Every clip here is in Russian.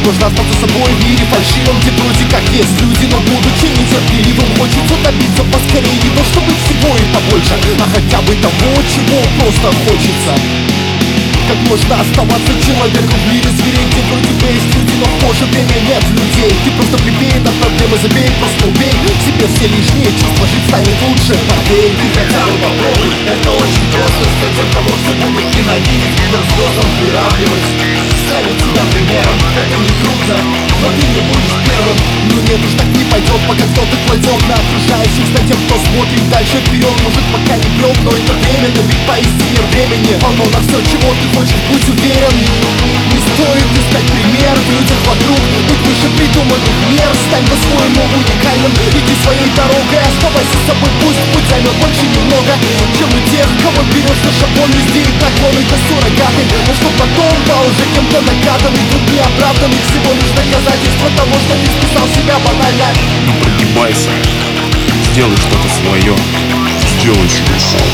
Нужно остаться собой в мире фальшивом, где вроде как есть люди, но будучи нетерпеливым, хочется добиться поскорее не то чтобы всего и побольше, а хотя бы того, чего просто хочется. Как можно оставаться человеком в мире зверей, где вроде бы есть люди, но в то же время нет людей? Ты просто прибей на проблемы, забей, просто убей в себе все лишние чувства, жить станет лучше, поверь. Ты хотя бы попробуй, это очень просто. Стать тем, кого все будут ненавидеть, видом звездам приравнивать, ставить тебя примером, это не трудно, но ты не будешь первым. Но нет уж, так не пойдет, пока кто-то кладет на окружающих, стать тем, кто смотрит дальше вперед. Может пока не брел, но это временно, ведь поистине времени полно на все, чего ты хочешь, будь уверен. Не стоит искать пример в людях вокруг, быть выше придуманных мер. Стань по-своему уникальным, иди своей дорогой, оставайся с собой, пусть путь займет больше немного, чем у тех, кого берешь на шаблон везде и наклон, это суррогаты. А что потом, да уже кем-то нагаданный, тут неоправданный, всего лишь доказательство того, что ты списал себя банально. Не прогибайся, сделай что-то свое, сделай себя сам.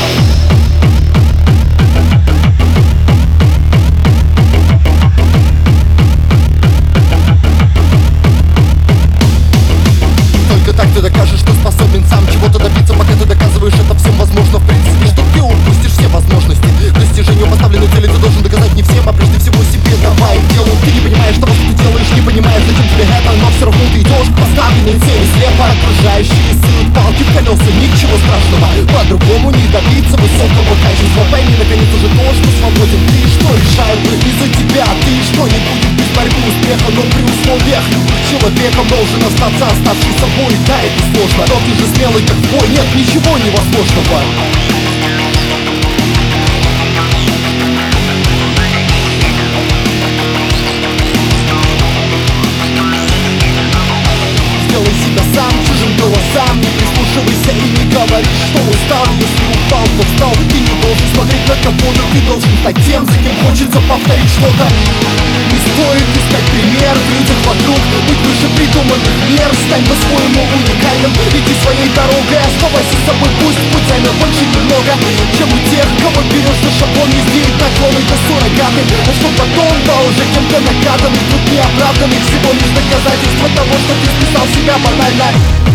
Так ты докажешь, что способен сам чего-то добиться, пока ты доказываешь это всем возможно. В принципе, что ты упустишь все возможности к достижению поставленной цели. Ты должен доказать не всем, а прежде всего себе. Давай к делу, ты не понимаешь того, что ты делаешь, не понимаешь, зачем тебе это, но все равно ты идешь к поставленной цели. Слепо окружающие силы, палки в колеса, ничего страшного, по-другому не добиться высокого качества. Пойми наконец уже то, что свободен ты, что решает из-за тебя ты, что не будет без борьбы успеха, но при условиях любых человеком должен остаться оставший собой. Да, это сложно, но ты же смелый как бой, нет ничего невозможного. Сделай себя сам, чужим голосам не прислушивайся и не говори, что устал. Если упал, то встал, ты не должен смотреть на кого-то, ты должен стать тем, за кем хочется повторить что-то. Не стоит искать пример в людях вокруг, быть выше придуманных мер. Стань по-своему уникальным, иди своей дорогой, оставайся с собой, пусть путь займет больше немного, чем у тех, кого берешь на шаблон везде и наклон, это суррогаты. А что потом, да уже кем-то нагаданный, тут неоправданный, всего лишь доказательство того, что ты списал себя банально.